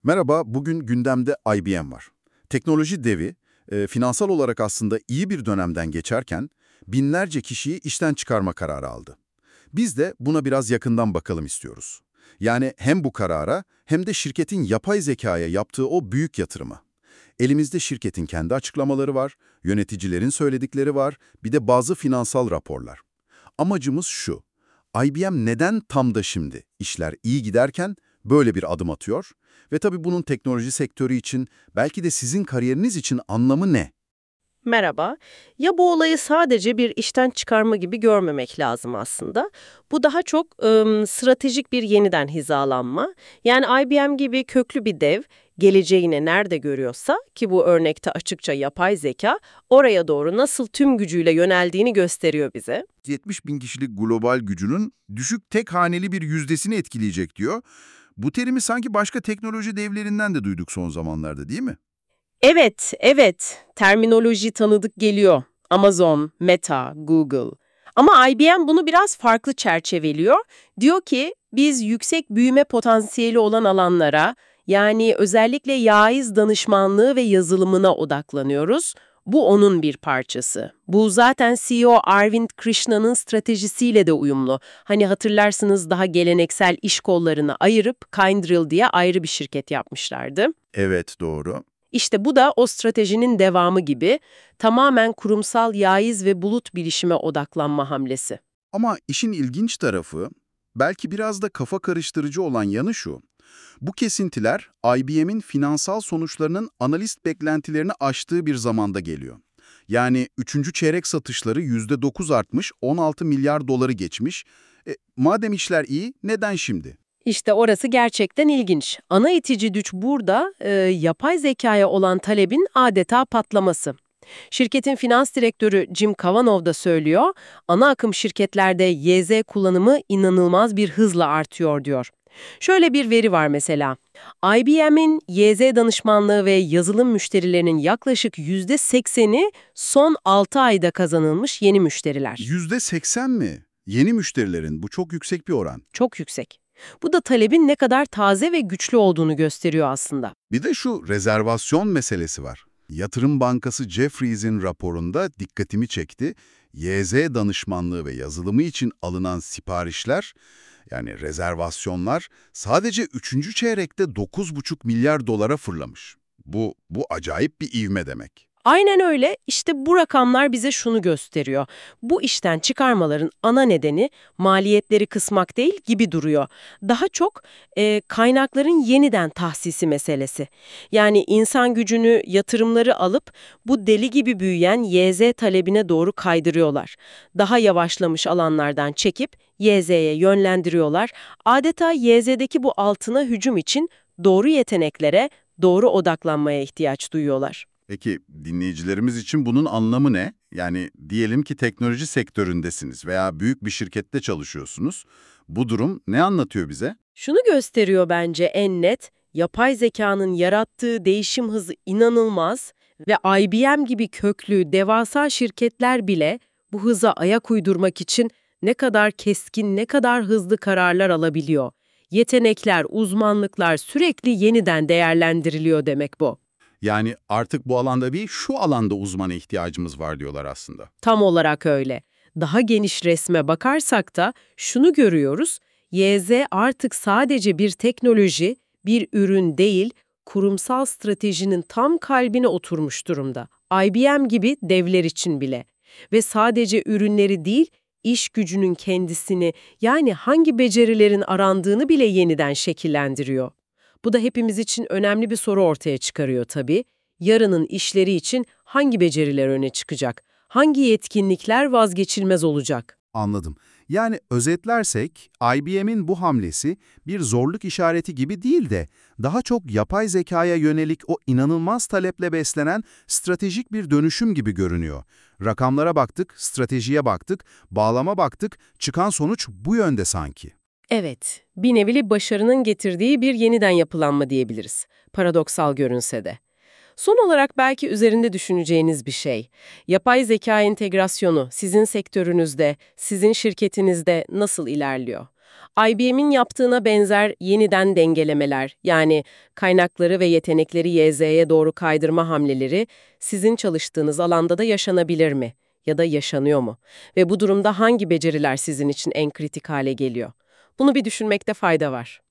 Merhaba, bugün gündemde IBM var. Teknoloji devi, finansal olarak aslında iyi bir dönemden geçerken binlerce kişiyi işten çıkarma kararı aldı. Biz de buna biraz yakından bakalım istiyoruz. Yani hem bu karara hem de şirketin yapay zekaya yaptığı o büyük yatırıma. Elimizde şirketin kendi açıklamaları var, yöneticilerin söyledikleri var, bir de bazı finansal raporlar. Amacımız şu, IBM neden tam da şimdi işler iyi giderken böyle bir adım atıyor ve tabii bunun teknoloji sektörü için, belki de sizin kariyeriniz için anlamı ne? Merhaba. Ya bu olayı sadece bir işten çıkarma gibi görmemek lazım aslında. Bu daha çok stratejik bir yeniden hizalanma. Yani IBM gibi köklü bir dev geleceğini nerede görüyorsa ki bu örnekte açıkça yapay zeka oraya doğru nasıl tüm gücüyle yöneldiğini gösteriyor bize. 70 bin kişilik global gücünün düşük tek haneli bir yüzdesini etkileyecek diyor. Bu terimi sanki başka teknoloji devlerinden de duyduk son zamanlarda, değil mi? Evet, evet. Terminoloji tanıdık geliyor. Amazon, Meta, Google. Ama IBM bunu biraz farklı çerçeveliyor. Diyor ki biz yüksek büyüme potansiyeli olan alanlara, yani özellikle yaiz danışmanlığı ve yazılımına odaklanıyoruz. Bu onun bir parçası. Bu zaten CEO Arvind Krishna'nın stratejisiyle de uyumlu. Hani hatırlarsınız daha geleneksel iş kollarını ayırıp Kyndryl diye ayrı bir şirket yapmışlardı. Evet, doğru. İşte bu da o stratejinin devamı gibi tamamen kurumsal yaiz ve bulut bilişime odaklanma hamlesi. Ama işin ilginç tarafı, belki biraz da kafa karıştırıcı olan yanı şu. Bu kesintiler IBM'in finansal sonuçlarının analist beklentilerini aştığı bir zamanda geliyor. Yani 3. çeyrek satışları %9 artmış, 16 milyar doları geçmiş. Madem işler iyi, neden şimdi? İşte orası gerçekten ilginç. Ana itici güç burada yapay zekaya olan talebin adeta patlaması. Şirketin finans direktörü Jim Cavanagh da söylüyor, ana akım şirketlerde YZ kullanımı inanılmaz bir hızla artıyor diyor. Şöyle bir veri var mesela. IBM'in YZ danışmanlığı ve yazılım müşterilerinin yaklaşık %80'i son 6 ayda kazanılmış yeni müşteriler. %80 mi? Yeni müşterilerin, bu çok yüksek bir oran. Çok yüksek. Bu da talebin ne kadar taze ve güçlü olduğunu gösteriyor aslında. Bir de şu rezervasyon meselesi var. Yatırım Bankası Jefferies'in raporunda dikkatimi çekti. YZ danışmanlığı ve yazılımı için alınan siparişler, yani rezervasyonlar sadece 3. çeyrekte 9,5 milyar dolara fırlamış. Bu acayip bir ivme demek. Aynen öyle. İşte bu rakamlar bize şunu gösteriyor. Bu işten çıkarmaların ana nedeni maliyetleri kısmak değil gibi duruyor. Daha çok kaynakların yeniden tahsisi meselesi. Yani insan gücünü, yatırımları alıp bu deli gibi büyüyen YZ talebine doğru kaydırıyorlar. Daha yavaşlamış alanlardan çekip YZ'ye yönlendiriyorlar. Adeta YZ'deki bu altına hücum için doğru yeteneklere, doğru odaklanmaya ihtiyaç duyuyorlar. Peki dinleyicilerimiz için bunun anlamı ne? Yani diyelim ki teknoloji sektöründesiniz veya büyük bir şirkette çalışıyorsunuz. Bu durum ne anlatıyor bize? Şunu gösteriyor bence en net, yapay zekanın yarattığı değişim hızı inanılmaz ve IBM gibi köklü, devasa şirketler bile bu hıza ayak uydurmak için ne kadar keskin, ne kadar hızlı kararlar alabiliyor. Yetenekler, uzmanlıklar sürekli yeniden değerlendiriliyor demek bu. Yani artık bu alanda değil, şu alanda uzmana ihtiyacımız var diyorlar aslında. Tam olarak öyle. Daha geniş resme bakarsak da şunu görüyoruz, YZ artık sadece bir teknoloji, bir ürün değil, kurumsal stratejinin tam kalbine oturmuş durumda. IBM gibi devler için bile. Ve sadece ürünleri değil, iş gücünün kendisini, yani hangi becerilerin arandığını bile yeniden şekillendiriyor. Bu da hepimiz için önemli bir soru ortaya çıkarıyor tabii. Yarının işleri için hangi beceriler öne çıkacak? Hangi yetkinlikler vazgeçilmez olacak? Anladım. Yani özetlersek, IBM'in bu hamlesi bir zorluk işareti gibi değil de daha çok yapay zekaya yönelik o inanılmaz taleple beslenen stratejik bir dönüşüm gibi görünüyor. Rakamlara baktık, stratejiye baktık, bağlama baktık, çıkan sonuç bu yönde sanki. Evet, bir nevi başarının getirdiği bir yeniden yapılanma diyebiliriz. Paradoksal görünse de. Son olarak belki üzerinde düşüneceğiniz bir şey. Yapay zeka entegrasyonu sizin sektörünüzde, sizin şirketinizde nasıl ilerliyor? IBM'in yaptığına benzer yeniden dengelemeler, yani kaynakları ve yetenekleri YZ'ye doğru kaydırma hamleleri sizin çalıştığınız alanda da yaşanabilir mi? Ya da yaşanıyor mu? Ve bu durumda hangi beceriler sizin için en kritik hale geliyor? Bunu bir düşünmekte fayda var.